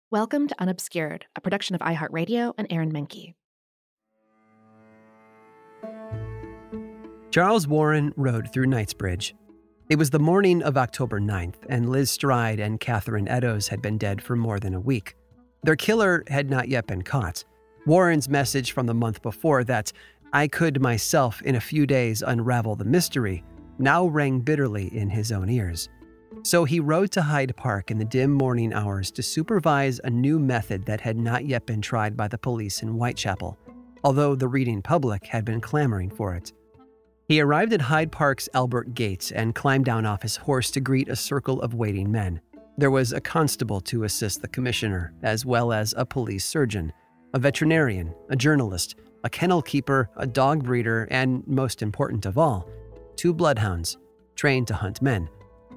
Welcome to Unobscured, a production of iHeartRadio and Aaron Menke. Charles Warren rode through Knightsbridge. It was the morning of October 9th, and Liz Stride and Catherine Eddowes had been dead for more than a week. Their killer had not yet been caught. Warren's message from the month before that I could myself in a few days unravel the mystery now rang bitterly in his own ears. So he rode to Hyde Park in the dim morning hours to supervise a new method that had not yet been tried by the police in Whitechapel, although the reading public had been clamoring for it. He arrived at Hyde Park's Albert Gate and climbed down off his horse to greet a circle of waiting men. There was a constable to assist the commissioner, as well as a police surgeon, a veterinarian, a journalist, a kennel keeper, a dog breeder, and, most important of all, 2 bloodhounds, trained to hunt men.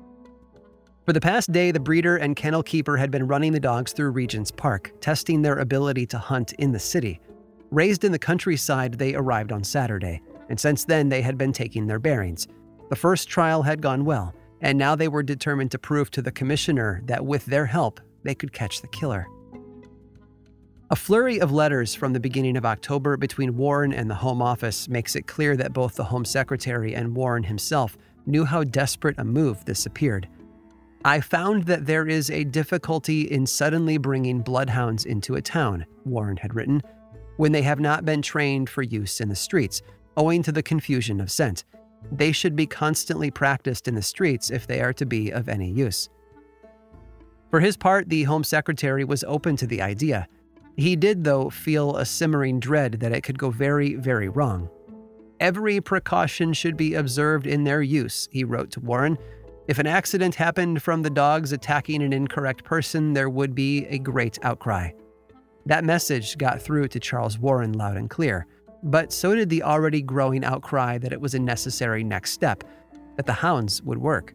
For the past day, the breeder and kennel keeper had been running the dogs through Regent's Park, testing their ability to hunt in the city. Raised in the countryside, they arrived on Saturday, and since then they had been taking their bearings. The first trial had gone well, and now they were determined to prove to the commissioner that with their help, they could catch the killer. A flurry of letters from the beginning of October between Warren and the Home Office makes it clear that both the Home Secretary and Warren himself knew how desperate a move this appeared. I found that there is a difficulty in suddenly bringing bloodhounds into a town, Warren had written, when they have not been trained for use in the streets, owing to the confusion of scent. They should be constantly practiced in the streets if they are to be of any use. For his part, the Home Secretary was open to the idea. He did, though, feel a simmering dread that it could go very, very wrong. Every precaution should be observed in their use, he wrote to Warren. If an accident happened from the dogs attacking an incorrect person, there would be a great outcry. That message got through to Charles Warren loud and clear, but so did the already growing outcry that it was a necessary next step, that the hounds would work.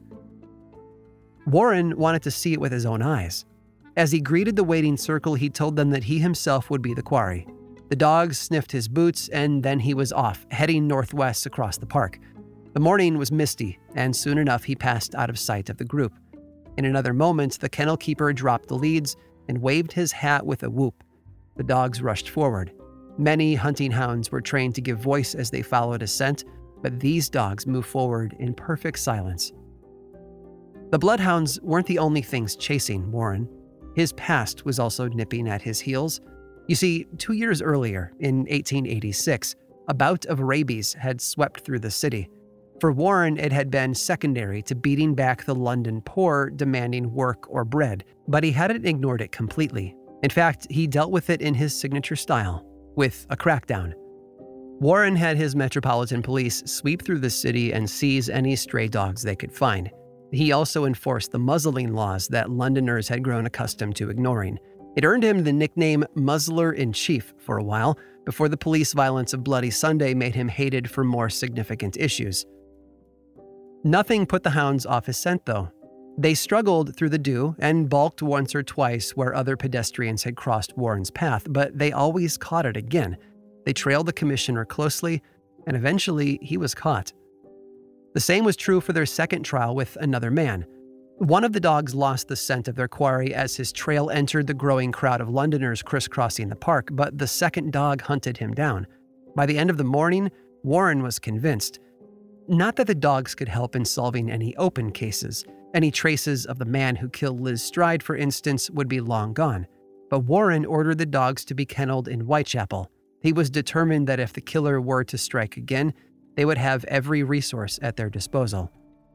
Warren wanted to see it with his own eyes. As he greeted the waiting circle, he told them that he himself would be the quarry. The dogs sniffed his boots, and then he was off, heading northwest across the park. The morning was misty, and soon enough he passed out of sight of the group. In another moment, the kennel keeper dropped the leads and waved his hat with a whoop. The dogs rushed forward. Many hunting hounds were trained to give voice as they followed a scent, but these dogs moved forward in perfect silence. The bloodhounds weren't the only things chasing Warren. His past was also nipping at his heels. You see, 2 years earlier, in 1886, a bout of rabies had swept through the city. For Warren, it had been secondary to beating back the London poor demanding work or bread, but he hadn't ignored it completely. In fact, he dealt with it in his signature style, with a crackdown. Warren had his Metropolitan Police sweep through the city and seize any stray dogs they could find. He also enforced the muzzling laws that Londoners had grown accustomed to ignoring. It earned him the nickname Muzzler-in-Chief for a while, before the police violence of Bloody Sunday made him hated for more significant issues. Nothing put the hounds off his scent, though. They struggled through the dew and balked once or twice where other pedestrians had crossed Warren's path, but they always caught it again. They trailed the commissioner closely, and eventually he was caught. The same was true for their second trial with another man. One of the dogs lost the scent of their quarry as his trail entered the growing crowd of Londoners crisscrossing the park, but the second dog hunted him down. By the end of the morning, Warren was convinced. Not that the dogs could help in solving any open cases. Any traces of the man who killed Liz Stride, for instance, would be long gone. But Warren ordered the dogs to be kenneled in Whitechapel. He was determined that if the killer were to strike again, they would have every resource at their disposal.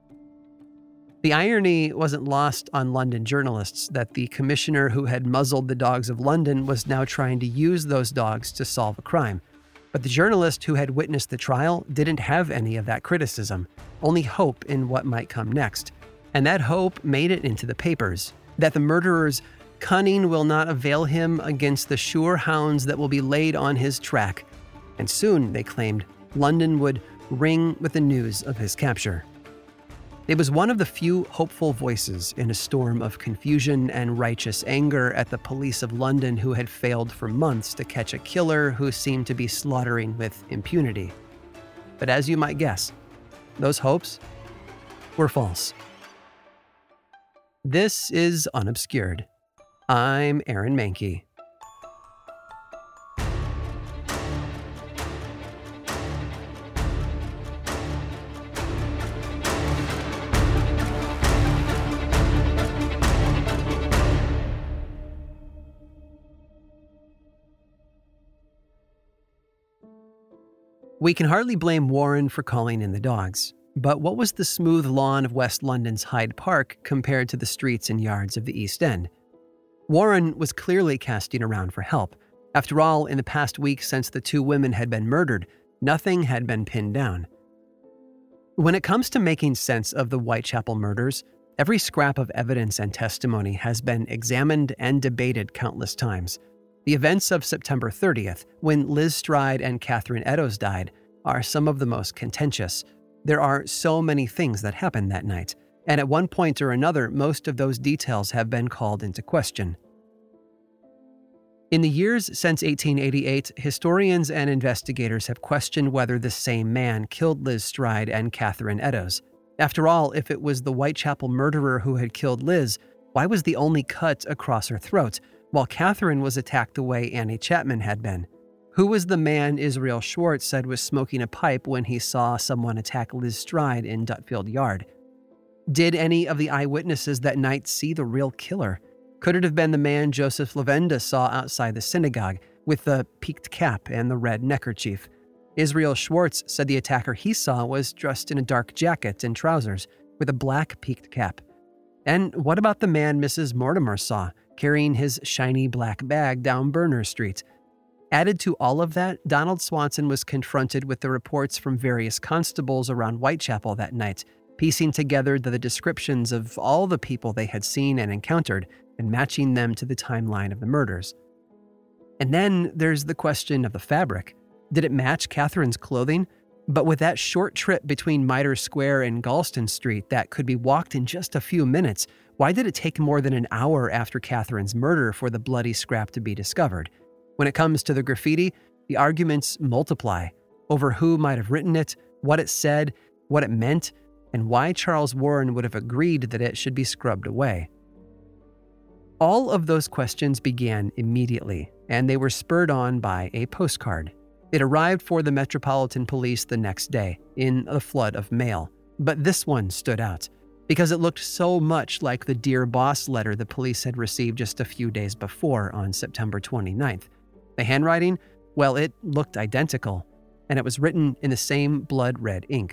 The irony wasn't lost on London journalists that the commissioner who had muzzled the dogs of London was now trying to use those dogs to solve a crime. But the journalist who had witnessed the trial didn't have any of that criticism, only hope in what might come next. And that hope made it into the papers, that the murderer's cunning will not avail him against the sure hounds that will be laid on his track. And soon, they claimed, London would ring with the news of his capture. It was one of the few hopeful voices in a storm of confusion and righteous anger at the police of London who had failed for months to catch a killer who seemed to be slaughtering with impunity. But as you might guess, those hopes were false. This is Unobscured. I'm Aaron Mahnke. We can hardly blame Warren for calling in the dogs, but what was the smooth lawn of West London's Hyde Park compared to the streets and yards of the East End? Warren was clearly casting around for help. After all, in the past week since the two women had been murdered, nothing had been pinned down. When it comes to making sense of the Whitechapel murders, every scrap of evidence and testimony has been examined and debated countless times. The events of September 30th, when Liz Stride and Catherine Eddowes died, are some of the most contentious. There are so many things that happened that night, and at one point or another, most of those details have been called into question. In the years since 1888, historians and investigators have questioned whether the same man killed Liz Stride and Catherine Eddowes. After all, if it was the Whitechapel murderer who had killed Liz, why was the only cut across her throat, while Catherine was attacked the way Annie Chapman had been? Who was the man Israel Schwartz said was smoking a pipe when he saw someone attack Liz Stride in Dutfield Yard? Did any of the eyewitnesses that night see the real killer? Could it have been the man Joseph Lavenda saw outside the synagogue, with the peaked cap and the red neckerchief? Israel Schwartz said the attacker he saw was dressed in a dark jacket and trousers, with a black peaked cap. And what about the man Mrs. Mortimer saw, carrying his shiny black bag down Berners Street? Added to all of that, Donald Swanson was confronted with the reports from various constables around Whitechapel that night, piecing together the descriptions of all the people they had seen and encountered and matching them to the timeline of the murders. And then there's the question of the fabric. Did it match Catherine's clothing? But with that short trip between Mitre Square and Galston Street that could be walked in just a few minutes, why did it take more than an hour after Catherine's murder for the bloody scrap to be discovered? When it comes to the graffiti, the arguments multiply over who might have written it, what it said, what it meant, and why Charles Warren would have agreed that it should be scrubbed away. All of those questions began immediately, and they were spurred on by a postcard. It arrived for the Metropolitan Police the next day, in a flood of mail. But this one stood out, because it looked so much like the Dear Boss letter the police had received just a few days before on September 29th. The handwriting, well, it looked identical, and it was written in the same blood-red ink.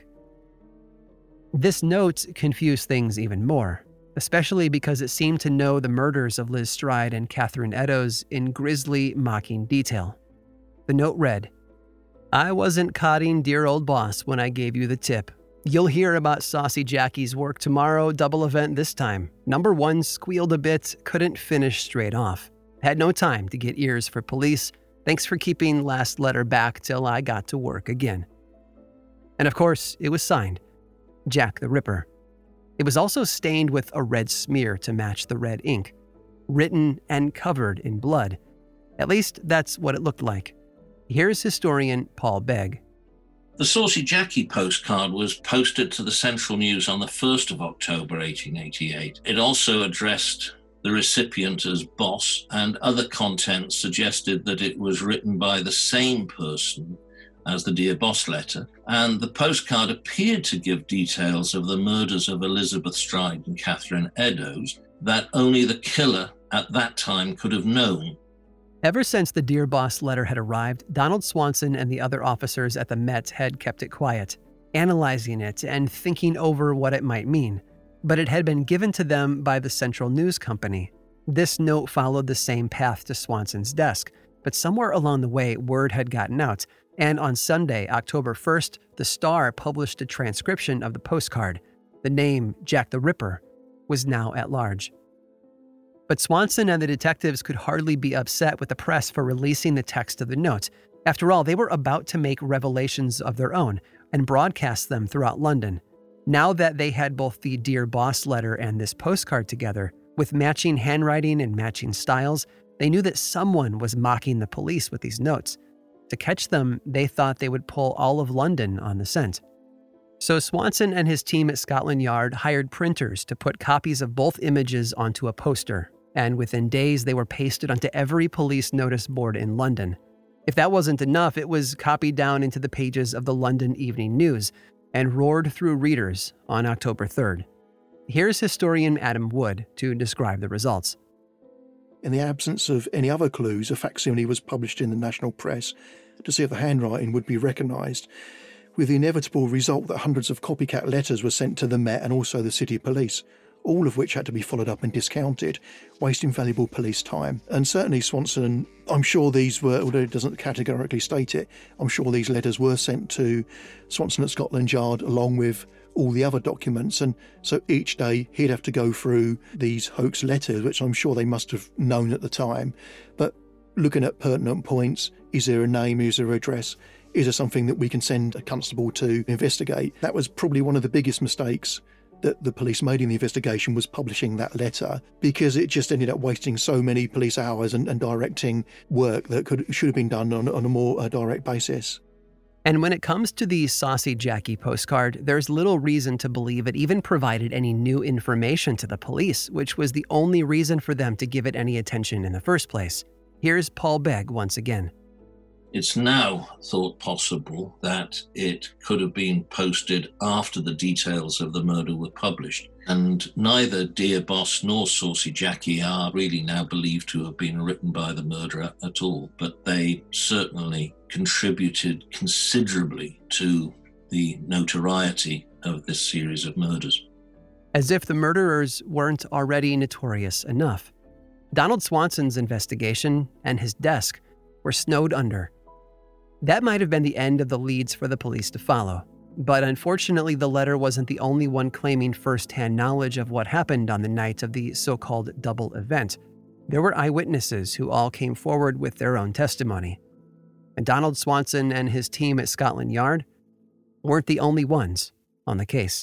This note confused things even more, especially because it seemed to know the murders of Liz Stride and Catherine Eddowes in grisly, mocking detail. The note read, "I wasn't codding dear old boss when I gave you the tip. You'll hear about Saucy Jackie's work tomorrow, double event this time. Number 1 squealed a bit, couldn't finish straight off. Had no time to get ears for police. Thanks for keeping last letter back till I got to work again." And of course, it was signed, Jack the Ripper. It was also stained with a red smear to match the red ink, written and covered in blood. At least that's what it looked like. Here's historian Paul Begg. The Saucy Jackie postcard was posted to the Central News on the 1st of October 1888. It also addressed the recipient as Boss, and other content suggested that it was written by the same person as the Dear Boss letter, and the postcard appeared to give details of the murders of Elizabeth Stride and Catherine Eddowes that only the killer at that time could have known. Ever since the Dear Boss letter had arrived, Donald Swanson and the other officers at the Met had kept it quiet, analyzing it and thinking over what it might mean. But it had been given to them by the Central News Company. This note followed the same path to Swanson's desk, but somewhere along the way, word had gotten out, and on Sunday, October 1st, the Star published a transcription of the postcard. The name, Jack the Ripper, was now at large. But Swanson and the detectives could hardly be upset with the press for releasing the text of the note. After all, they were about to make revelations of their own and broadcast them throughout London. Now that they had both the Dear Boss letter and this postcard together, with matching handwriting and matching styles, they knew that someone was mocking the police with these notes. To catch them, they thought they would pull all of London on the scent. So Swanson and his team at Scotland Yard hired printers to put copies of both images onto a poster, and within days they were pasted onto every police notice board in London. If that wasn't enough, it was copied down into the pages of the London Evening News and roared through readers on October 3rd. Here's historian Adam Wood to describe the results. In the absence of any other clues, a facsimile was published in the national press to see if the handwriting would be recognised, with the inevitable result that hundreds of copycat letters were sent to the Met and also the City Police, all of which had to be followed up and discounted, wasting valuable police time. And certainly Swanson, I'm sure these were, although it doesn't categorically state it, I'm sure these letters were sent to Swanson at Scotland Yard along with all the other documents. And so each day he'd have to go through these hoax letters, which I'm sure they must have known at the time. But looking at pertinent points, is there a name, is there an address? Is there something that we can send a constable to investigate? That was probably one of the biggest mistakes that the police made in the investigation, was publishing that letter, because it just ended up wasting so many police hours and directing work that should have been done on a more direct basis. And when it comes to the Saucy Jackie postcard, there's little reason to believe it even provided any new information to the police, which was the only reason for them to give it any attention in the first place. Here's Paul Begg once again. It's now thought possible that it could have been posted after the details of the murder were published. And neither Dear Boss nor Saucy Jackie are really now believed to have been written by the murderer at all, but they certainly contributed considerably to the notoriety of this series of murders. As if the murderers weren't already notorious enough, Donald Swanson's investigation and his desk were snowed under. That might have been the end of the leads for the police to follow, but unfortunately the letter wasn't the only one claiming first-hand knowledge of what happened on the night of the so-called double event. There were eyewitnesses who all came forward with their own testimony. And Donald Swanson and his team at Scotland Yard weren't the only ones on the case.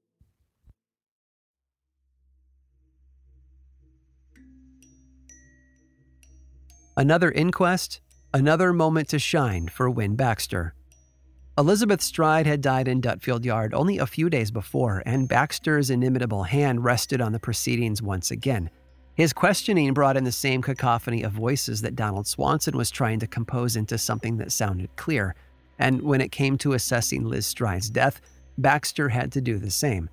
Another inquest, another moment to shine for Win Baxter. Elizabeth Stride had died in Dutfield Yard only a few days before, and Baxter's inimitable hand rested on the proceedings once again. His questioning brought in the same cacophony of voices that Donald Swanson was trying to compose into something that sounded clear, and when it came to assessing Liz Stride's death, Baxter had to do the same.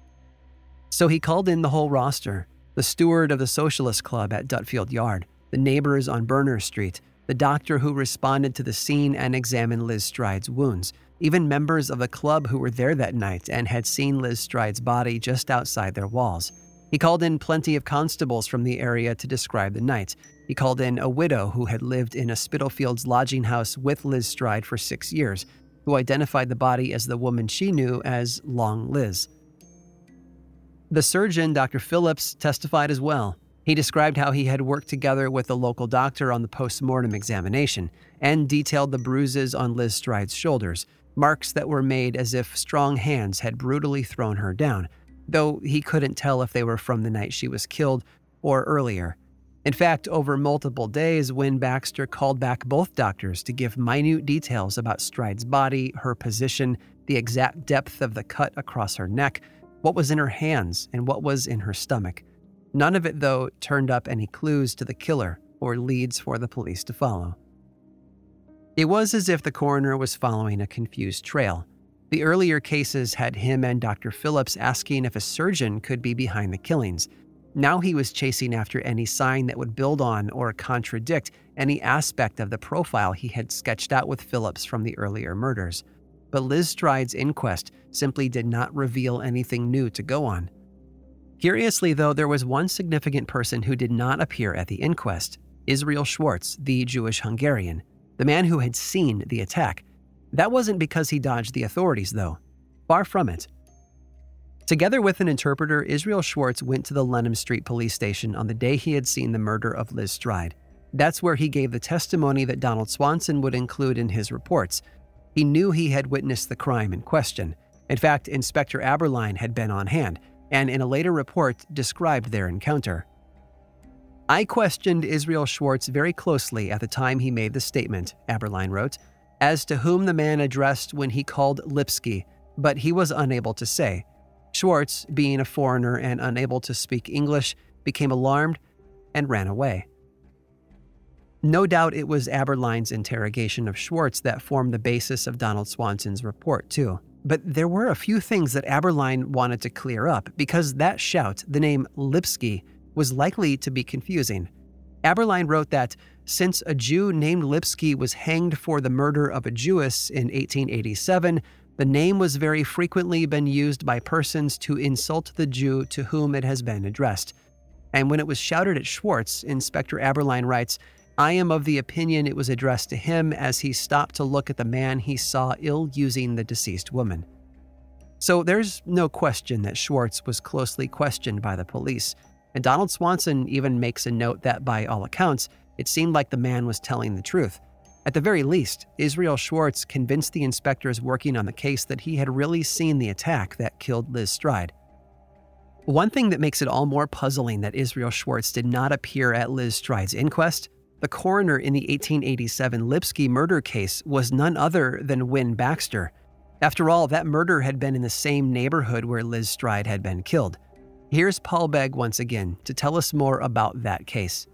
So he called in the whole roster: the steward of the Socialist Club at Dutfield Yard, the neighbors on Berners Street, the doctor who responded to the scene and examined Liz Stride's wounds, even members of the club who were there that night and had seen Liz Stride's body just outside their walls. He called in plenty of constables from the area to describe the night. He called in a widow who had lived in a Spitalfields lodging house with Liz Stride for 6 years, who identified the body as the woman she knew as Long Liz. The surgeon, Dr. Phillips, testified as well. He described how he had worked together with a local doctor on the post-mortem examination and detailed the bruises on Liz Stride's shoulders, marks that were made as if strong hands had brutally thrown her down, though he couldn't tell if they were from the night she was killed or earlier. In fact, over multiple days, Win Baxter called back both doctors to give minute details about Stride's body, her position, the exact depth of the cut across her neck, what was in her hands, and what was in her stomach. None of it, though, turned up any clues to the killer or leads for the police to follow. It was as if the coroner was following a confused trail. The earlier cases had him and Dr. Phillips asking if a surgeon could be behind the killings. Now he was chasing after any sign that would build on or contradict any aspect of the profile he had sketched out with Phillips from the earlier murders. But Liz Stride's inquest simply did not reveal anything new to go on. Curiously, though, there was one significant person who did not appear at the inquest: Israel Schwartz, the Jewish Hungarian, the man who had seen the attack. That wasn't because he dodged the authorities, though. Far from it. Together with an interpreter, Israel Schwartz went to the Lenham Street police station on the day he had seen the murder of Liz Stride. That's where he gave the testimony that Donald Swanson would include in his reports. He knew he had witnessed the crime in question. In fact, Inspector Aberline had been on hand, and in a later report described their encounter. "I questioned Israel Schwartz very closely at the time he made the statement," Aberline wrote, "as to whom the man addressed when he called Lipsky, but he was unable to say. Schwartz, being a foreigner and unable to speak English, became alarmed and ran away. No doubt it was Aberline's interrogation of Schwartz that formed the basis of Donald Swanson's report, too. But there were a few things that Aberline wanted to clear up because that shout, the name Lipski, was likely to be confusing. Aberline wrote that since a Jew named Lipski was hanged for the murder of a Jewess in 1887, the name was very frequently been used by persons to insult the Jew to whom it has been addressed. And when it was shouted at Schwartz, Inspector Aberline writes, I am of the opinion it was addressed to him as he stopped to look at the man he saw ill-using the deceased woman. So there's no question that Schwartz was closely questioned by the police, and Donald Swanson even makes a note that by all accounts, it seemed like the man was telling the truth. At the very least, Israel Schwartz convinced the inspectors working on the case that he had really seen the attack that killed Liz Stride. One thing that makes it all more puzzling that Israel Schwartz did not appear at Liz Stride's inquest, the coroner in the 1887 Lipski murder case was none other than Win Baxter. After all, that murder had been in the same neighborhood where Liz Stride had been killed. Here's Paul Begg once again to tell us more about that case.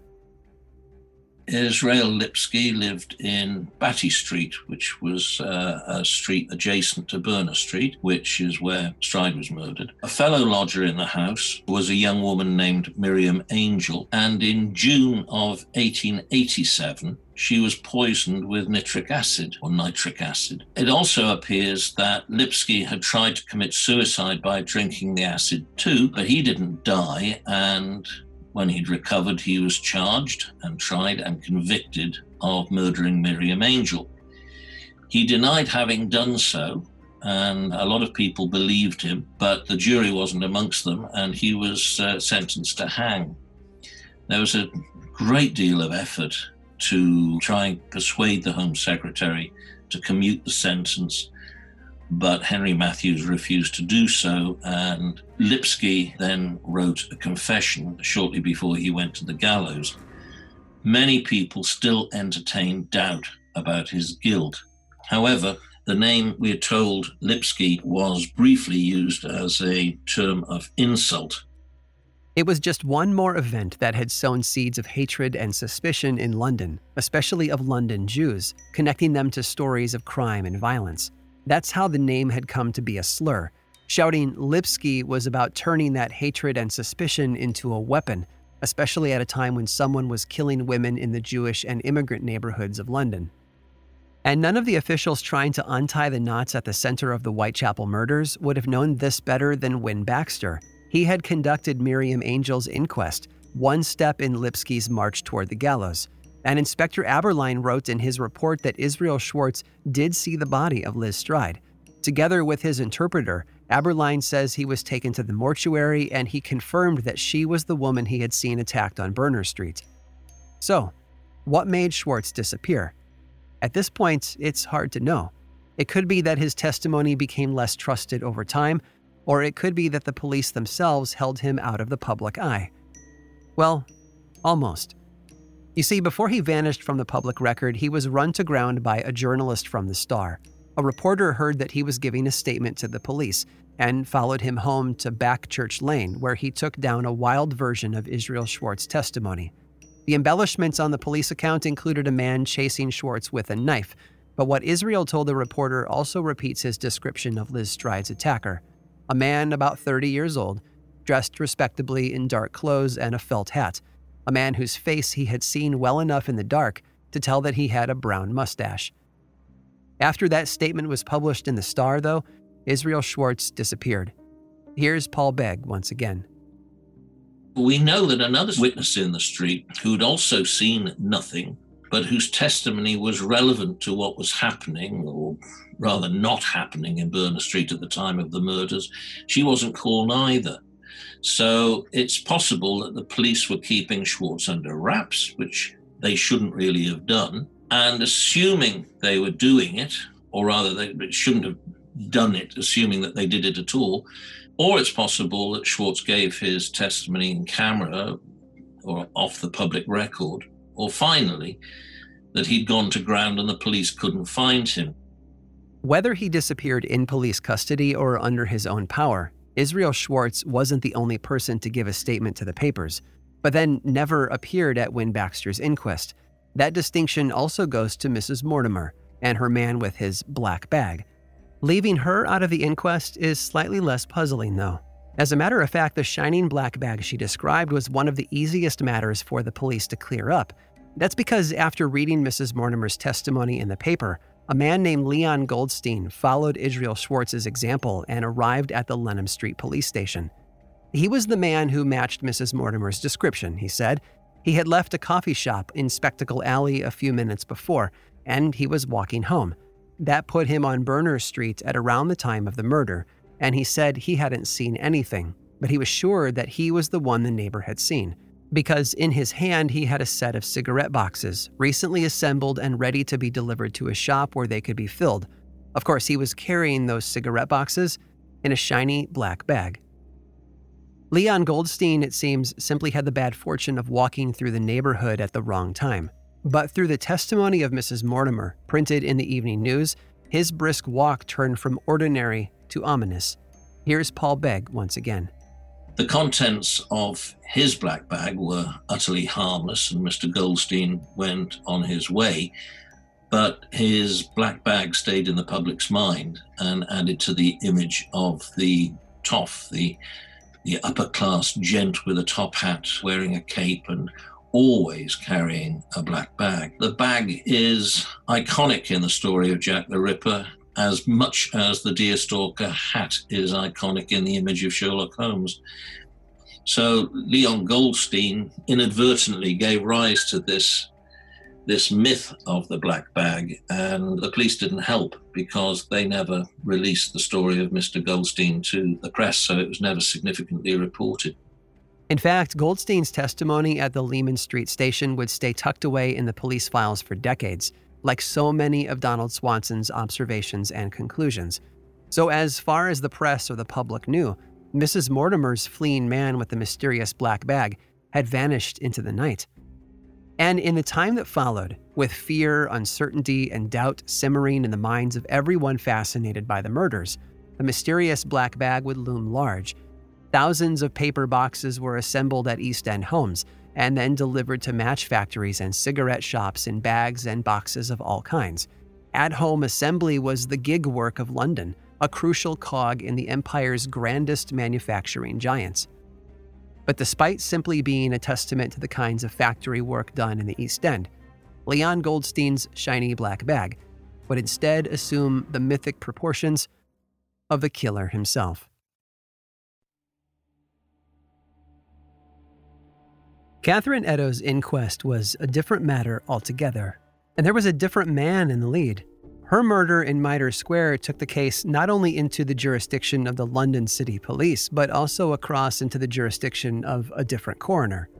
Israel Lipski lived in Batty Street, which was a street adjacent to Berner Street, which is where Stride was murdered. A fellow lodger in the house was a young woman named Miriam Angel, and in June of 1887, she was poisoned with nitric acid. It also appears that Lipski had tried to commit suicide by drinking the acid too, but he didn't die, and when he'd recovered, he was charged and tried and convicted of murdering Miriam Angel. He denied having done so, and a lot of people believed him, but the jury wasn't amongst them, and he was sentenced to hang. There was a great deal of effort to try and persuade the Home Secretary to commute the sentence, but Henry Matthews refused to do so, and Lipski then wrote a confession shortly before he went to the gallows. Many people still entertain doubt about his guilt. However, the name, we're told, Lipski, was briefly used as a term of insult. It was just one more event that had sown seeds of hatred and suspicion in London, especially of London Jews, connecting them to stories of crime and violence. That's how the name had come to be a slur. Shouting Lipski was about turning that hatred and suspicion into a weapon, especially at a time when someone was killing women in the Jewish and immigrant neighborhoods of London. And none of the officials trying to untie the knots at the center of the Whitechapel murders would have known this better than Win Baxter. He had conducted Miriam Angel's inquest, one step in Lipski's march toward the gallows. And Inspector Aberline wrote in his report that Israel Schwartz did see the body of Liz Stride. Together with his interpreter, Aberline says he was taken to the mortuary and he confirmed that she was the woman he had seen attacked on Berner Street. So, what made Schwartz disappear? At this point, it's hard to know. It could be that his testimony became less trusted over time, or it could be that the police themselves held him out of the public eye. Well, almost. You see, before he vanished from the public record, he was run to ground by a journalist from the Star. A reporter heard that he was giving a statement to the police and followed him home to Back Church Lane, where he took down a wild version of Israel Schwartz's testimony. The embellishments on the police account included a man chasing Schwartz with a knife, but what Israel told the reporter also repeats his description of Liz Stride's attacker. A man about 30 years old, dressed respectably in dark clothes and a felt hat. A man whose face he had seen well enough in the dark to tell that he had a brown mustache. After that statement was published in the Star, though, Israel Schwartz disappeared. Here's Paul Begg once again. We know that another witness in the street who'd also seen nothing, but whose testimony was relevant to what was happening, or rather not happening, in Berner Street at the time of the murders, she wasn't called either. So it's possible that the police were keeping Schwartz under wraps, which they shouldn't really have done, and assuming they were doing it, or rather they shouldn't have done it, assuming that they did it at all. Or it's possible that Schwartz gave his testimony in camera or off the public record. Or finally, that he'd gone to ground and the police couldn't find him. Whether he disappeared in police custody or under his own power, Israel Schwartz wasn't the only person to give a statement to the papers. but then never appeared at Win Baxter's inquest. That distinction also goes to Mrs. Mortimer and her man with his black bag. Leaving her out of the inquest is slightly less puzzling, though. As a matter of fact, the shining black bag she described was one of the easiest matters for the police to clear up. That's because after reading Mrs. Mortimer's testimony in the paper, a man named Leon Goldstein followed Israel Schwartz's example and arrived at the Lenham Street police station. He was the man who matched Mrs. Mortimer's description, he said. He had left a coffee shop in Spectacle Alley a few minutes before, and he was walking home. That put him on Berners Street at around the time of the murder, and he said he hadn't seen anything, but he was sure that he was the one the neighbor had seen, because in his hand he had a set of cigarette boxes, recently assembled and ready to be delivered to a shop where they could be filled. Of course, he was carrying those cigarette boxes in a shiny black bag. Leon Goldstein, it seems, simply had the bad fortune of walking through the neighborhood at the wrong time. But through the testimony of Mrs. Mortimer, printed in the Evening News, his brisk walk turned from ordinary to ominous. Here's Paul Begg once again. The contents of his black bag were utterly harmless, and Mr. Goldstein went on his way, but his black bag stayed in the public's mind and added to the image of the toff, the upper-class gent with a top hat, wearing a cape and always carrying a black bag. The bag is iconic in the story of Jack the Ripper, as much as the deerstalker hat is iconic in the image of Sherlock Holmes. So Leon Goldstein inadvertently gave rise to this myth of the black bag, and the police didn't help because they never released the story of Mr. Goldstein to the press, so it was never significantly reported. In fact, Goldstein's testimony at the Lehman Street station would stay tucked away in the police files for decades, like so many of Donald Swanson's observations and conclusions. So as far as the press or the public knew, Mrs. Mortimer's fleeing man with the mysterious black bag had vanished into the night. And in the time that followed, with fear, uncertainty, and doubt simmering in the minds of everyone fascinated by the murders, the mysterious black bag would loom large. Thousands of paper boxes were assembled at East End homes and then delivered to match factories and cigarette shops in bags and boxes of all kinds. At-home assembly was the gig work of London, a crucial cog in the empire's grandest manufacturing giants. But despite simply being a testament to the kinds of factory work done in the East End, Leon Goldstein's shiny black bag would instead assume the mythic proportions of the killer himself. Catherine Eddowes' inquest was a different matter altogether, and there was a different man in the lead. Her murder in Mitre Square took the case not only into the jurisdiction of the London City Police, but also across into the jurisdiction of a different coroner.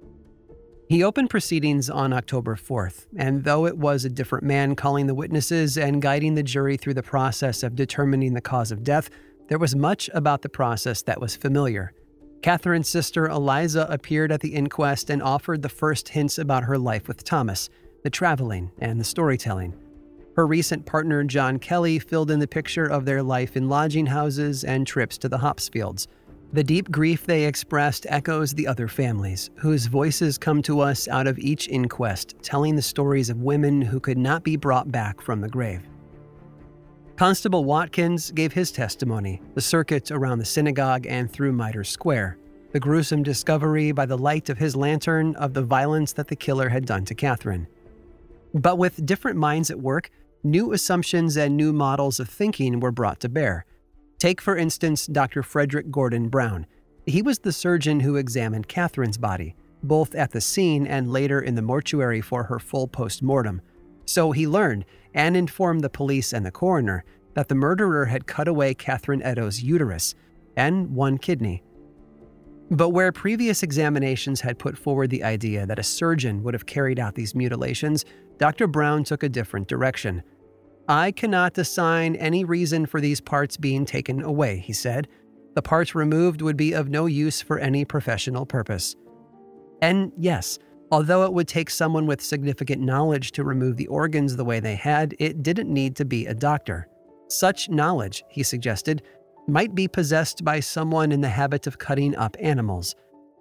He opened proceedings on October 4th, and though it was a different man calling the witnesses and guiding the jury through the process of determining the cause of death, there was much about the process that was familiar. Catherine's sister Eliza appeared at the inquest and offered the first hints about her life with Thomas, the traveling and the storytelling. Her recent partner, John Kelly, filled in the picture of their life in lodging houses and trips to the hops fields. The deep grief they expressed echoes the other families, whose voices come to us out of each inquest, telling the stories of women who could not be brought back from the grave. Constable Watkins gave his testimony, the circuit around the synagogue and through Mitre Square, the gruesome discovery by the light of his lantern of the violence that the killer had done to Catherine. But with different minds at work, new assumptions and new models of thinking were brought to bear. Take, for instance, Dr. Frederick Gordon Brown. He was the surgeon who examined Catherine's body, both at the scene and later in the mortuary for her full post-mortem. So he learned and informed the police and the coroner that the murderer had cut away Catherine Eddowes' uterus and one kidney. But where previous examinations had put forward the idea that a surgeon would have carried out these mutilations, Dr. Brown took a different direction. "I cannot assign any reason for these parts being taken away," he said. "The parts removed would be of no use for any professional purpose." And yes, although it would take someone with significant knowledge to remove the organs the way they had, it didn't need to be a doctor. Such knowledge, he suggested, might be possessed by someone in the habit of cutting up animals.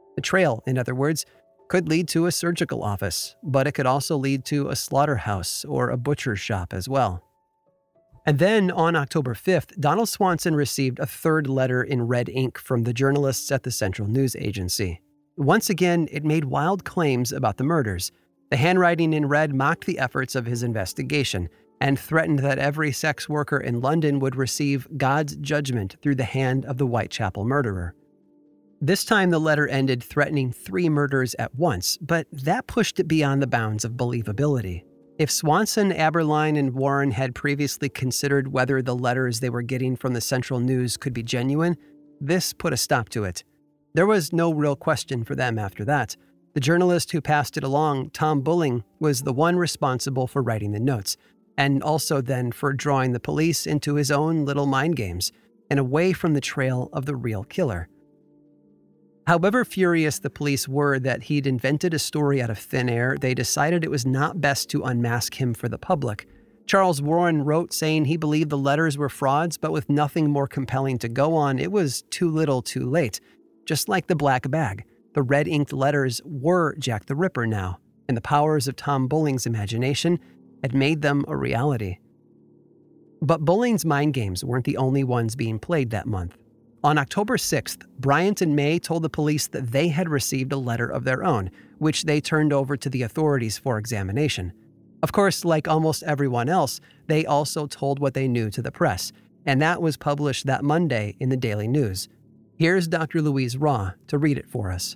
The trail, in other words, could lead to a surgical office, but it could also lead to a slaughterhouse or a butcher's shop as well. And then on October 5th, Donald Swanson received a third letter in red ink from the journalists at the Central News Agency. Once again, it made wild claims about the murders. The handwriting in red mocked the efforts of his investigation and threatened that every sex worker in London would receive God's judgment through the hand of the Whitechapel murderer. This time, the letter ended threatening 3 murders at once, but that pushed it beyond the bounds of believability. If Swanson, Aberline, and Warren had previously considered whether the letters they were getting from the Central News could be genuine, this put a stop to it. There was no real question for them after that. The journalist who passed it along, Tom Bulling, was the one responsible for writing the notes, and also then for drawing the police into his own little mind games and away from the trail of the real killer. However furious the police were that he'd invented a story out of thin air, they decided it was not best to unmask him for the public. Charles Warren wrote saying he believed the letters were frauds, but with nothing more compelling to go on, it was too little too late. Just like the black bag, the red-inked letters were Jack the Ripper now, and the powers of Tom Bulling's imagination had made them a reality. But Bulling's mind games weren't the only ones being played that month. On October 6th, Bryant and May told the police that they had received a letter of their own, which they turned over to the authorities for examination. Of course, like almost everyone else, they also told what they knew to the press, and that was published that Monday in the Daily News. Here's Dr. Louise Raw to read it for us.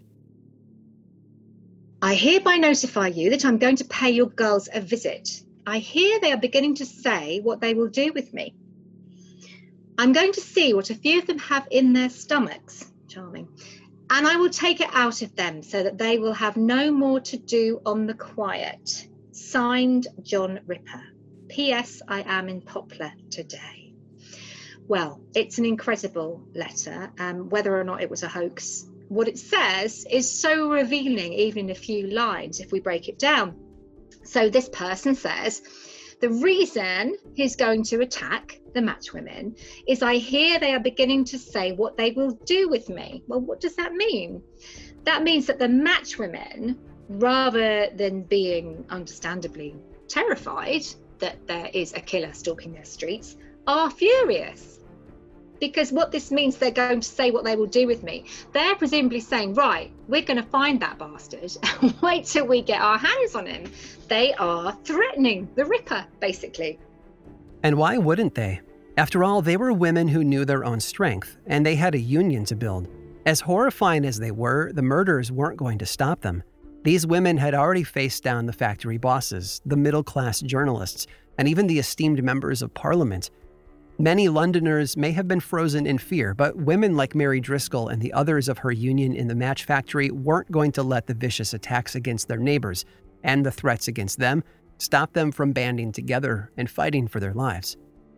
I hereby notify you that I'm going to pay your girls a visit. I hear they are beginning to say what they will do with me. I'm going to see what a few of them have in their stomachs. Charming. And I will take it out of them so that they will have no more to do on the quiet. Signed, John Ripper. P.S. I am in Poplar today. Well, it's an incredible letter, whether or not it was a hoax. What it says is so revealing, even in a few lines, if we break it down. So this person says, the reason he's going to attack the matchwomen is I hear they are beginning to say what they will do with me. Well, what does that mean? That means that the matchwomen, rather than being understandably terrified that there is a killer stalking their streets, are furious. Because what this means, they're going to say what they will do with me. They're presumably saying, right, we're going to find that bastard. Wait till we get our hands on him. They are threatening the Ripper, basically. And why wouldn't they? After all, they were women who knew their own strength, and they had a union to build. As horrifying as they were, the murders weren't going to stop them. These women had already faced down the factory bosses, the middle-class journalists, and even the esteemed members of Parliament. Many Londoners may have been frozen in fear, but women like Mary Driscoll and the others of her union in the match factory weren't going to let the vicious attacks against their neighbors and the threats against them stop them from banding together and fighting for their lives.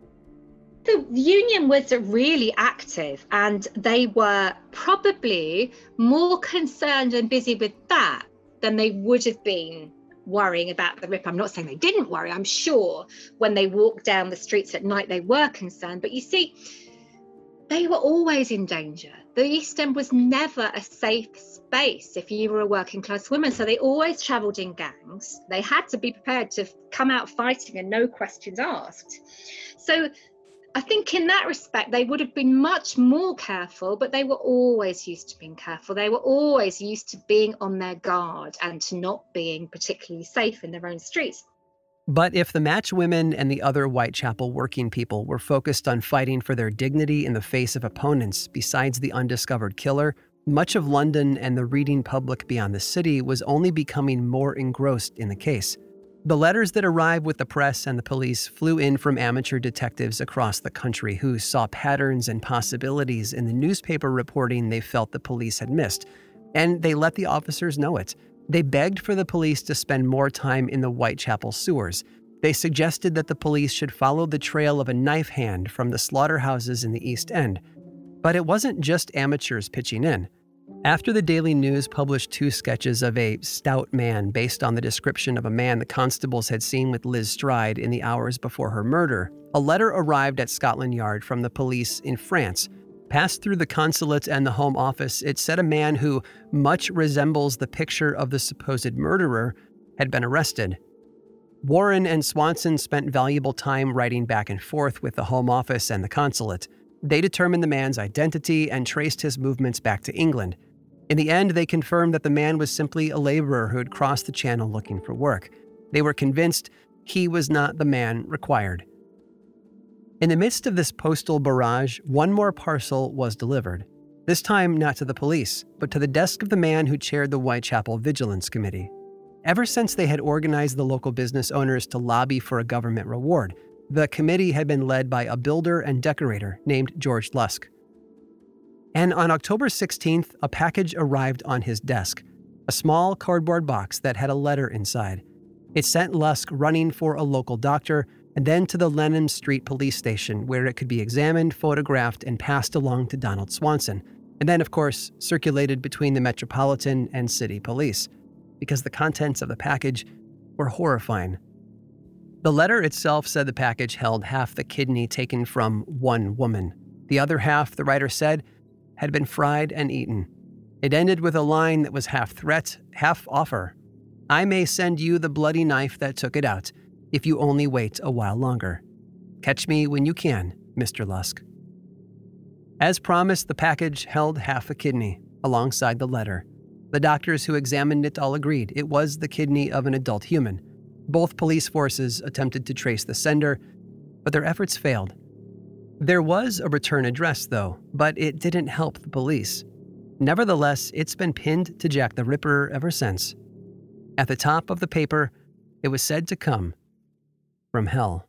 The union was really active, and they were probably more concerned and busy with that than they would have been worrying about the Ripper. I'm not saying they didn't worry. I'm sure when they walked down the streets at night, they were concerned. But you see, they were always in danger. The East End was never a safe space if you were a working class woman. So they always travelled in gangs. They had to be prepared to come out fighting and no questions asked. So I think in that respect, they would have been much more careful, but they were always used to being careful. They were always used to being on their guard and to not being particularly safe in their own streets. But if the matchwomen and the other Whitechapel working people were focused on fighting for their dignity in the face of opponents besides the undiscovered killer, much of London and the reading public beyond the city was only becoming more engrossed in the case. The letters that arrived with the press and the police flew in from amateur detectives across the country who saw patterns and possibilities in the newspaper reporting they felt the police had missed, and they let the officers know it. They begged for the police to spend more time in the Whitechapel sewers. They suggested that the police should follow the trail of a knife hand from the slaughterhouses in the East End. But it wasn't just amateurs pitching in. After the Daily News published 2 sketches of a stout man based on the description of a man the constables had seen with Liz Stride in the hours before her murder, a letter arrived at Scotland Yard from the police in France. Passed through the consulate and the Home Office, it said a man who much resembles the picture of the supposed murderer had been arrested. Warren and Swanson spent valuable time writing back and forth with the Home Office and the consulate. They determined the man's identity and traced his movements back to England. In the end, they confirmed that the man was simply a laborer who had crossed the channel looking for work. They were convinced he was not the man required. In the midst of this postal barrage, one more parcel was delivered. This time not to the police, but to the desk of the man who chaired the Whitechapel Vigilance Committee. Ever since they had organized the local business owners to lobby for a government reward, the committee had been led by a builder and decorator named George Lusk. And on October 16th, a package arrived on his desk, a small cardboard box that had a letter inside. It sent Lusk running for a local doctor and then to the Lenham Street police station where it could be examined, photographed, and passed along to Donald Swanson, and then, of course, circulated between the Metropolitan and city police, because the contents of the package were horrifying. The letter itself said the package held half the kidney taken from one woman. The other half, the writer said, had been fried and eaten. It ended with a line that was half threat, half offer. I may send you the bloody knife that took it out, if you only wait a while longer. Catch me when you can, Mr. Lusk. As promised, the package held half a kidney, alongside the letter. The doctors who examined it all agreed it was the kidney of an adult human. Both police forces attempted to trace the sender, but their efforts failed. There was a return address, though, but it didn't help the police. Nevertheless, it's been pinned to Jack the Ripper ever since. At the top of the paper, it was said to come from hell.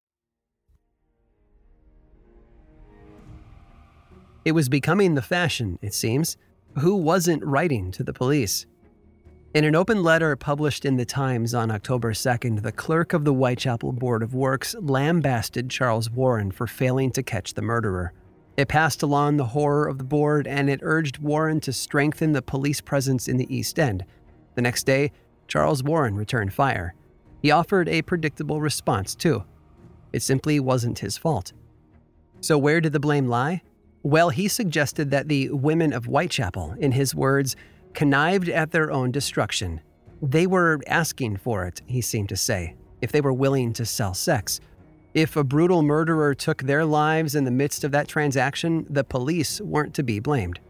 It was becoming the fashion, it seems. Who wasn't writing to the police? In an open letter published in the Times on October 2nd, the clerk of the Whitechapel Board of Works lambasted Charles Warren for failing to catch the murderer. It passed along the horror of the board, and it urged Warren to strengthen the police presence in the East End. The next day, Charles Warren returned fire. He offered a predictable response, too. It simply wasn't his fault. So where did the blame lie? Well, he suggested that the women of Whitechapel, in his words, connived at their own destruction. They were asking for it, he seemed to say, if they were willing to sell sex. If a brutal murderer took their lives in the midst of that transaction, the police weren't to be blamed.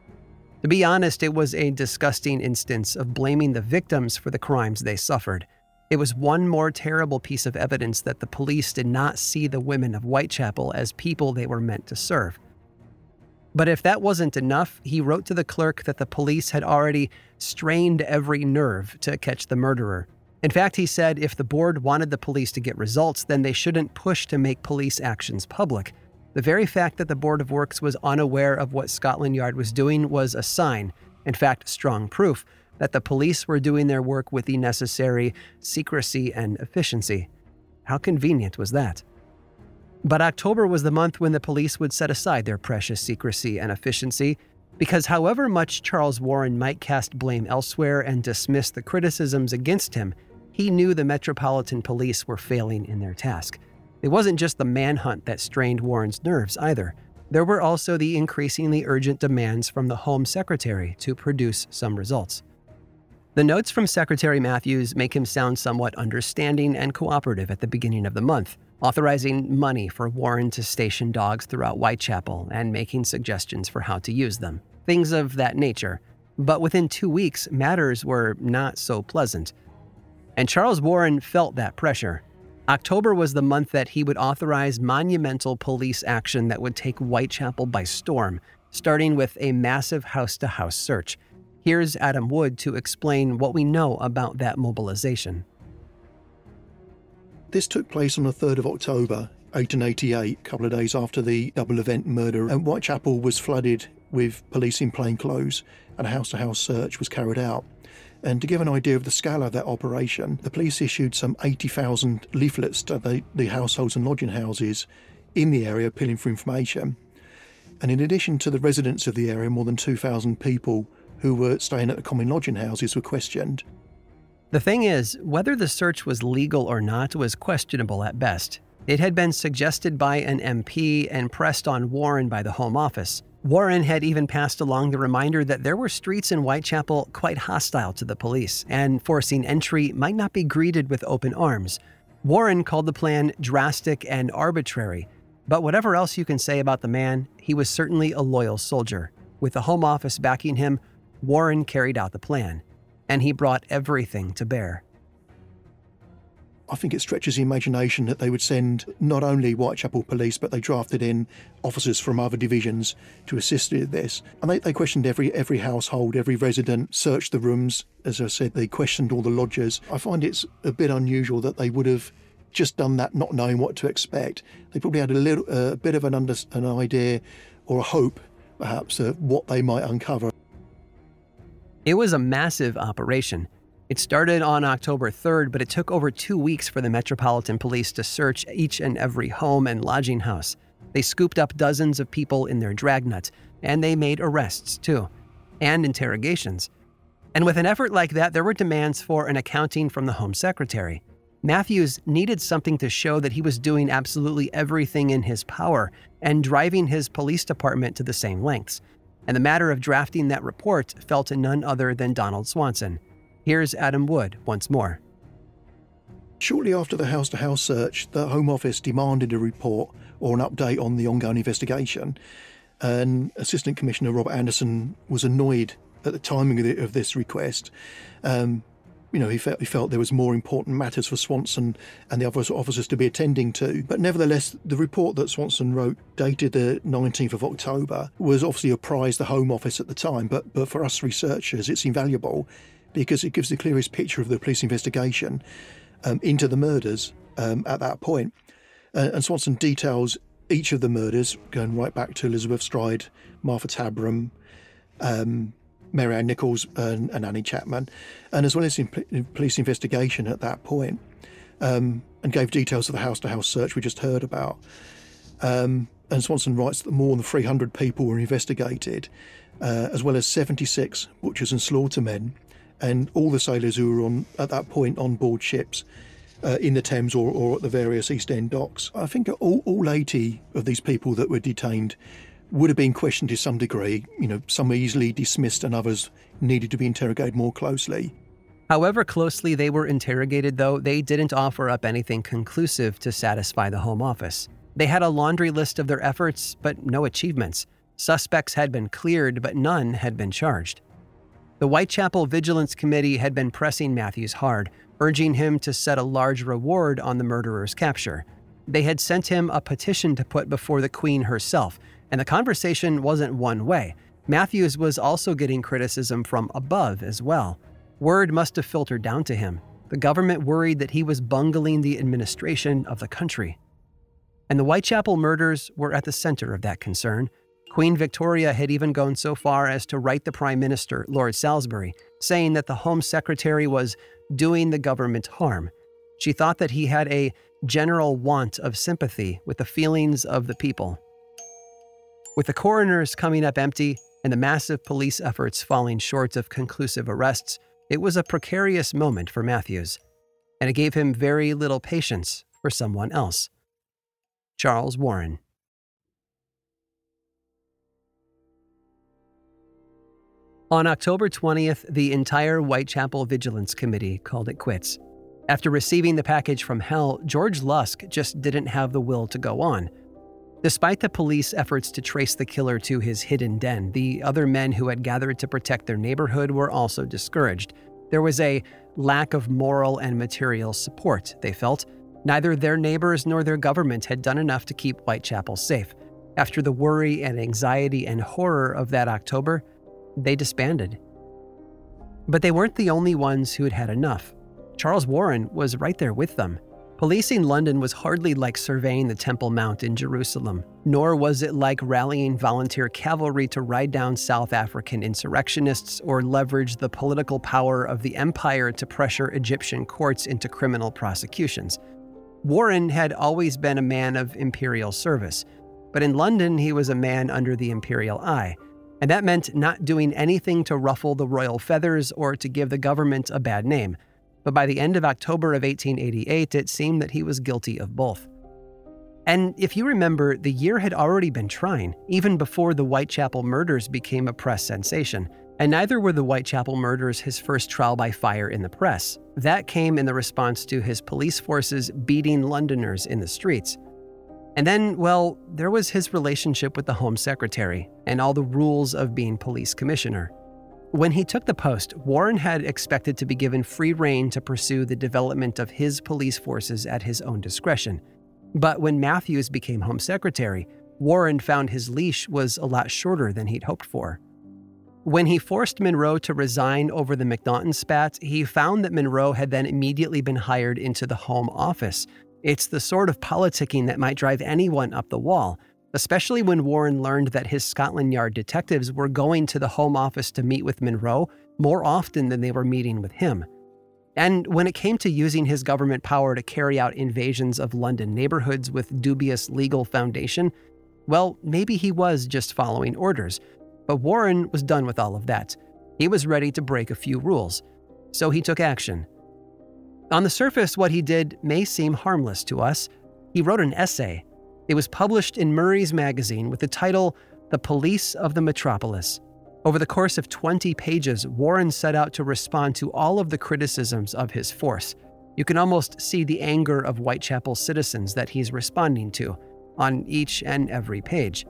To be honest, it was a disgusting instance of blaming the victims for the crimes they suffered. It was one more terrible piece of evidence that the police did not see the women of Whitechapel as people they were meant to serve. But if that wasn't enough, he wrote to the clerk that the police had already strained every nerve to catch the murderer. In fact, he said if the board wanted the police to get results, then they shouldn't push to make police actions public. The very fact that the Board of Works was unaware of what Scotland Yard was doing was a sign, in fact, strong proof, that the police were doing their work with the necessary secrecy and efficiency. How convenient was that? But October was the month when the police would set aside their precious secrecy and efficiency, because however much Charles Warren might cast blame elsewhere and dismiss the criticisms against him, he knew the Metropolitan Police were failing in their task. It wasn't just the manhunt that strained Warren's nerves either. There were also the increasingly urgent demands from the Home Secretary to produce some results. The notes from Secretary Matthews make him sound somewhat understanding and cooperative at the beginning of the month, authorizing money for Warren to station dogs throughout Whitechapel and making suggestions for how to use them. Things of that nature. But within 2 weeks, matters were not so pleasant. And Charles Warren felt that pressure. October was the month that he would authorize monumental police action that would take Whitechapel by storm, starting with a massive house-to-house search. Here's Adam Wood to explain what we know about that mobilization. This took place on the 3rd of October, 1888, a couple of days after the double event murder, and Whitechapel was flooded with police in plainclothes, and a house-to-house search was carried out. And to give an idea of the scale of that operation, the police issued some 80,000 leaflets to the households and lodging houses in the area appealing for information. And in addition to the residents of the area, more than 2,000 people who were staying at the common lodging houses were questioned. The thing is, whether the search was legal or not was questionable at best. It had been suggested by an MP and pressed on Warren by the Home Office. Warren had even passed along the reminder that there were streets in Whitechapel quite hostile to the police, and forcing entry might not be greeted with open arms. Warren called the plan drastic and arbitrary, but whatever else you can say about the man, he was certainly a loyal soldier. With the Home Office backing him, Warren carried out the plan, and he brought everything to bear. I think it stretches the imagination that they would send not only Whitechapel police, but they drafted in officers from other divisions to assist with this. And they questioned every household, every resident, searched the rooms. As I said, they questioned all the lodgers. I find it's a bit unusual that they would have just done that not knowing what to expect. They probably had a bit of an idea or a hope, perhaps, of what they might uncover. It was a massive operation. It started on October 3rd, but it took over 2 weeks for the Metropolitan Police to search each and every home and lodging house. They scooped up dozens of people in their dragnet, and they made arrests too, and interrogations. And with an effort like that, there were demands for an accounting from the Home Secretary. Matthews needed something to show that he was doing absolutely everything in his power and driving his police department to the same lengths. And the matter of drafting that report fell to none other than Donald Swanson. Here's Adam Wood once more. Shortly after the house-to-house search, the Home Office demanded a report or an update on the ongoing investigation. And Assistant Commissioner Robert Anderson was annoyed at the timing of this request. He felt there was more important matters for Swanson and the other officers to be attending to. But nevertheless, the report that Swanson wrote, dated the 19th of October, was obviously a prize the Home Office at the time. But for us researchers, it's invaluable because it gives the clearest picture of the police investigation into the murders at that point. And Swanson details each of the murders, going right back to Elizabeth Stride, Martha Tabram, Mary Ann Nichols and Annie Chapman, and as well as the police investigation at that point, and gave details of the house-to-house search we just heard about. And Swanson writes that more than 300 people were investigated, as well as 76 butchers and slaughtermen, and all the sailors who were at that point on board ships in the Thames or at the various East End docks. I think all 80 of these people that were detained would have been questioned to some degree. Some easily dismissed and others needed to be interrogated more closely. However closely they were interrogated, though, they didn't offer up anything conclusive to satisfy the Home Office. They had a laundry list of their efforts, but no achievements. Suspects had been cleared, but none had been charged. The Whitechapel Vigilance Committee had been pressing Matthews hard, urging him to set a large reward on the murderer's capture. They had sent him a petition to put before the Queen herself, and the conversation wasn't one way. Matthews was also getting criticism from above as well. Word must have filtered down to him. The government worried that he was bungling the administration of the country. And the Whitechapel murders were at the center of that concern. Queen Victoria had even gone so far as to write the Prime Minister, Lord Salisbury, saying that the Home Secretary was doing the government harm. She thought that he had a general want of sympathy with the feelings of the people. With the coroners coming up empty and the massive police efforts falling short of conclusive arrests, it was a precarious moment for Matthews, and it gave him very little patience for someone else. Charles Warren. On October 20th, the entire Whitechapel Vigilance Committee called it quits. After receiving the package from hell, George Lusk just didn't have the will to go on. Despite the police efforts to trace the killer to his hidden den, the other men who had gathered to protect their neighborhood were also discouraged. There was a lack of moral and material support, they felt. Neither their neighbors nor their government had done enough to keep Whitechapel safe. After the worry and anxiety and horror of that October, they disbanded. But they weren't the only ones who had had enough. Charles Warren was right there with them. Policing London was hardly like surveying the Temple Mount in Jerusalem, nor was it like rallying volunteer cavalry to ride down South African insurrectionists or leverage the political power of the empire to pressure Egyptian courts into criminal prosecutions. Warren had always been a man of imperial service, but in London he was a man under the imperial eye, and that meant not doing anything to ruffle the royal feathers or to give the government a bad name. But by the end of October of 1888, it seemed that he was guilty of both. And if you remember, the year had already been trying, even before the Whitechapel murders became a press sensation. And neither were the Whitechapel murders his first trial by fire in the press. That came in the response to his police forces beating Londoners in the streets. And then, well, there was his relationship with the Home Secretary and all the rules of being police commissioner. When he took the post, Warren had expected to be given free rein to pursue the development of his police forces at his own discretion. But when Matthews became Home Secretary, Warren found his leash was a lot shorter than he'd hoped for. When he forced Monroe to resign over the MacNaughton spat, he found that Monroe had then immediately been hired into the Home Office. It's the sort of politicking that might drive anyone up the wall, especially when Warren learned that his Scotland Yard detectives were going to the Home Office to meet with Monroe more often than they were meeting with him. And when it came to using his government power to carry out invasions of London neighborhoods with dubious legal foundation, well, maybe he was just following orders. But Warren was done with all of that. He was ready to break a few rules. So he took action. On the surface, what he did may seem harmless to us. He wrote an essay. It was published in Murray's magazine with the title, The Police of the Metropolis. Over the course of 20 pages, Warren set out to respond to all of the criticisms of his force. You can almost see the anger of Whitechapel citizens that he's responding to on each and every page.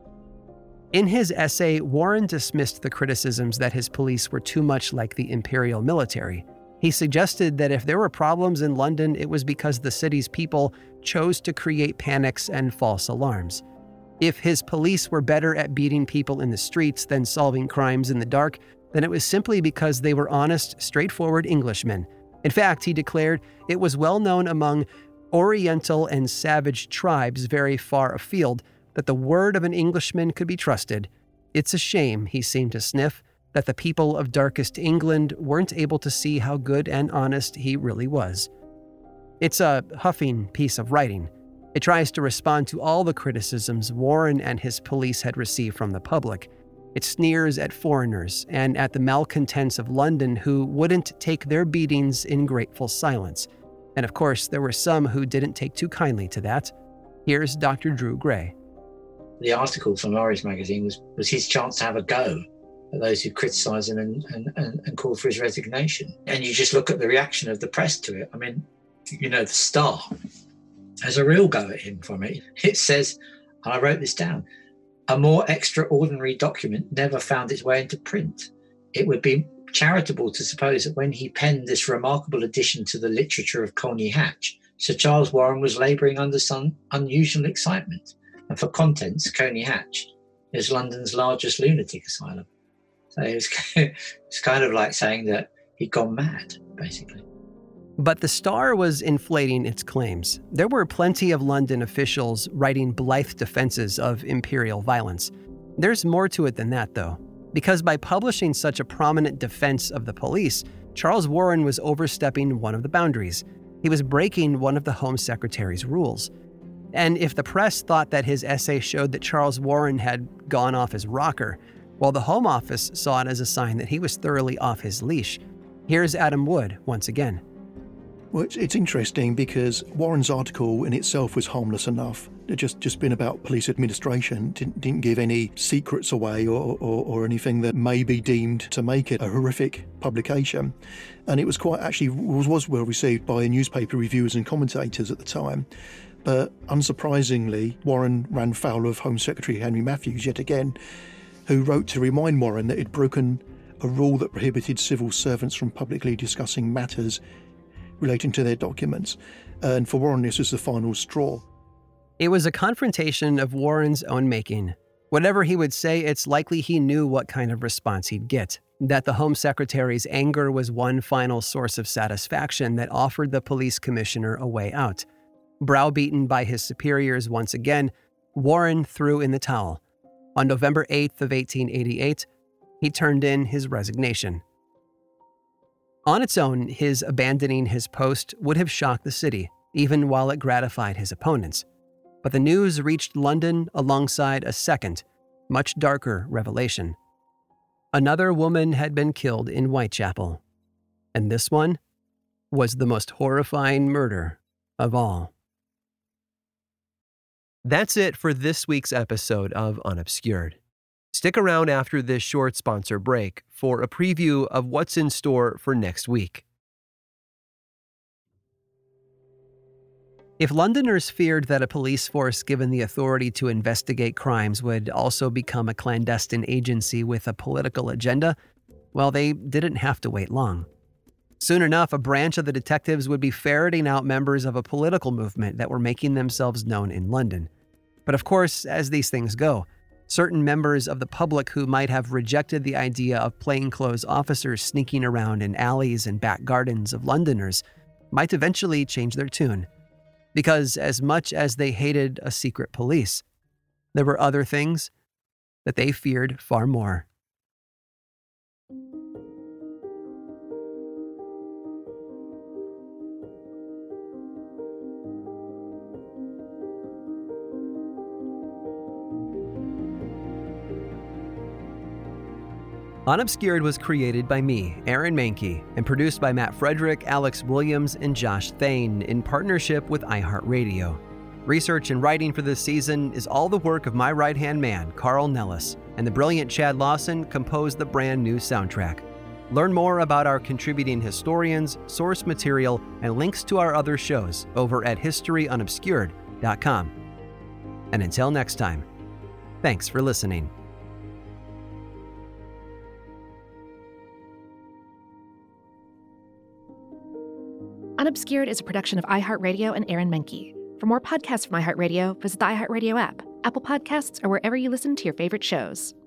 In his essay, Warren dismissed the criticisms that his police were too much like the imperial military. He suggested that if there were problems in London, it was because the city's people chose to create panics and false alarms. If his police were better at beating people in the streets than solving crimes in the dark, then it was simply because they were honest, straightforward Englishmen. In fact, he declared, it was well known among Oriental and savage tribes very far afield that the word of an Englishman could be trusted. It's a shame, he seemed to sniff, that the people of darkest England weren't able to see how good and honest he really was. It's a huffing piece of writing. It tries to respond to all the criticisms Warren and his police had received from the public. It sneers at foreigners and at the malcontents of London who wouldn't take their beatings in grateful silence. And of course, there were some who didn't take too kindly to that. Here's Dr. Drew Gray. The article from Murray's magazine was his chance to have a go at those who criticised him and called for his resignation. And you just look at the reaction of the press to it. I mean, the Star has a real go at him from it. It says, and I wrote this down, a more extraordinary document never found its way into print. It would be charitable to suppose that when he penned this remarkable addition to the literature of Colney Hatch, Sir Charles Warren was labouring under some unusual excitement. And for contents, Colney Hatch is London's largest lunatic asylum. So it's kind of like saying that he'd gone mad, basically. But the Star was inflating its claims. There were plenty of London officials writing blithe defenses of imperial violence. There's more to it than that, though, because by publishing such a prominent defense of the police, Charles Warren was overstepping one of the boundaries. He was breaking one of the Home Secretary's rules. And if the press thought that his essay showed that Charles Warren had gone off his rocker, well, the Home Office saw it as a sign that he was thoroughly off his leash. Here's Adam Wood once again. Well, it's interesting because Warren's article in itself was harmless enough. It just been about police administration, didn't give any secrets away or anything that may be deemed to make it a horrific publication. And it was was well received by newspaper reviewers and commentators at the time. But unsurprisingly, Warren ran foul of Home Secretary Henry Matthews yet again, who wrote to remind Warren that he'd broken a rule that prohibited civil servants from publicly discussing matters relating to their documents. And for Warren, this was the final straw. It was a confrontation of Warren's own making. Whatever he would say, it's likely he knew what kind of response he'd get. That the Home Secretary's anger was one final source of satisfaction that offered the police commissioner a way out. Browbeaten by his superiors once again, Warren threw in the towel. On November 8th of 1888, he turned in his resignation. On its own, his abandoning his post would have shocked the city, even while it gratified his opponents. But the news reached London alongside a second, much darker revelation. Another woman had been killed in Whitechapel, and this one was the most horrifying murder of all. That's it for this week's episode of Unobscured. Stick around after this short sponsor break for a preview of what's in store for next week. If Londoners feared that a police force given the authority to investigate crimes would also become a clandestine agency with a political agenda, well, they didn't have to wait long. Soon enough, a branch of the detectives would be ferreting out members of a political movement that were making themselves known in London. But of course, as these things go, certain members of the public who might have rejected the idea of plainclothes officers sneaking around in alleys and back gardens of Londoners might eventually change their tune. Because as much as they hated a secret police, there were other things that they feared far more. Unobscured was created by me, Aaron Mahnke, and produced by Matt Frederick, Alex Williams, and Josh Thane in partnership with iHeartRadio. Research and writing for this season is all the work of my right-hand man, Carl Nellis, and the brilliant Chad Lawson composed the brand new soundtrack. Learn more about our contributing historians, source material, and links to our other shows over at historyunobscured.com. And until next time, thanks for listening. Unobscured is a production of iHeartRadio and Aaron Mahnke. For more podcasts from iHeartRadio, visit the iHeartRadio app, Apple Podcasts, or wherever you listen to your favorite shows.